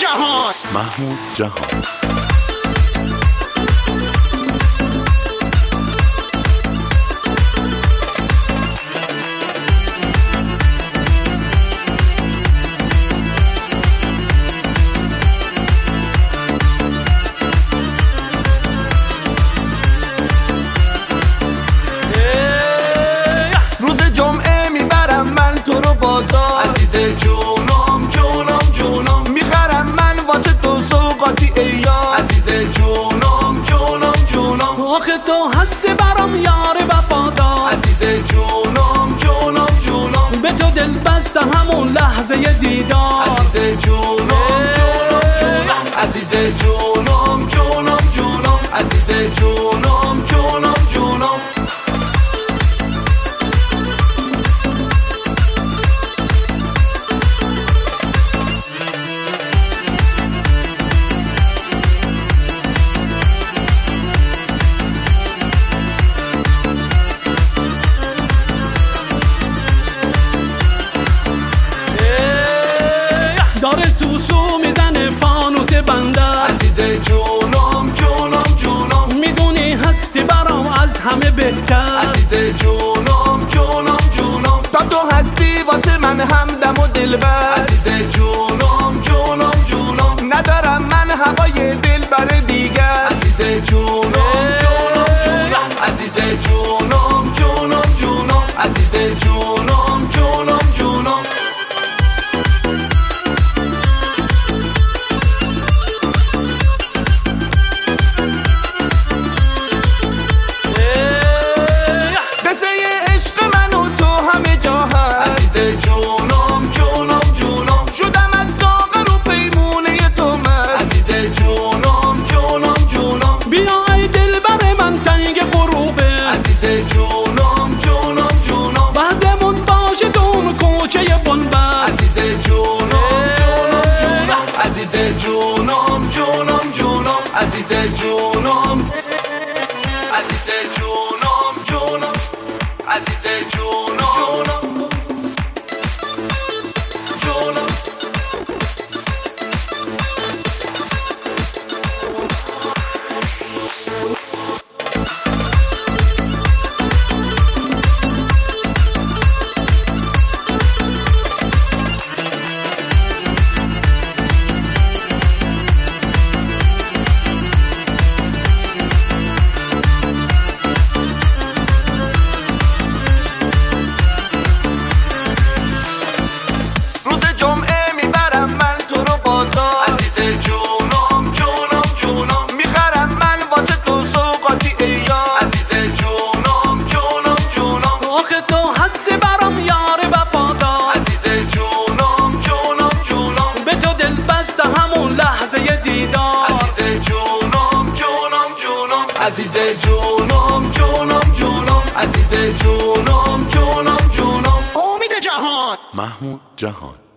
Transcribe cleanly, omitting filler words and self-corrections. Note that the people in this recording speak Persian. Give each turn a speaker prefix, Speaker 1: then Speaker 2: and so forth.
Speaker 1: جهان
Speaker 2: محمود جهان
Speaker 3: روز جمعه میبرم من تو رو بازار، عزیز جونم جونم جونم، میخرم من واسه تو سوغاتی ایار، عزیز جونم جونم جونم،
Speaker 4: آخه تو هستی برام یار وفادار،
Speaker 3: عزیز جونم جونم جونم،
Speaker 4: به تو دل بستم همون لحظه دیدار،
Speaker 3: عزیز جونم جونم جونم، عزیز جونم جونم جونم، عزیز جونم جونم جونم.
Speaker 4: داره سوسو میزنه فانوس بندر،
Speaker 3: عزیز جونم جونم جونم،
Speaker 4: میدونی هستی برام از همه بهتر،
Speaker 3: عزیز جونم جونم جونم، تا تو هستی واسه من همدم و دلبر، عزیز جونم جونم جونم، ندارم من هوای دل بر دیگر، عزیز جونم جونم جونم، عزیز جونم جونم جونم، عزیز جونم جونم جونم. جونم جونم جونم، شدم از ساغر و پیمونه تو من، عزیز جونم جونم جونم،
Speaker 4: بیا ای دل بر من تنگ غروبه،
Speaker 3: عزیز جونم جونم جونم،
Speaker 4: بعدمون باشه دون کوچه بنبست،
Speaker 3: عزیز جونم جونم جونم، عزیز جونم جونم جونم، عزیز جونم، عزیز جونم جونم، عزیز جونم جونم. عزیز جونم جونم جونم، عزیز جونم جونم جونم،
Speaker 1: امید جهان
Speaker 2: محمود جهان.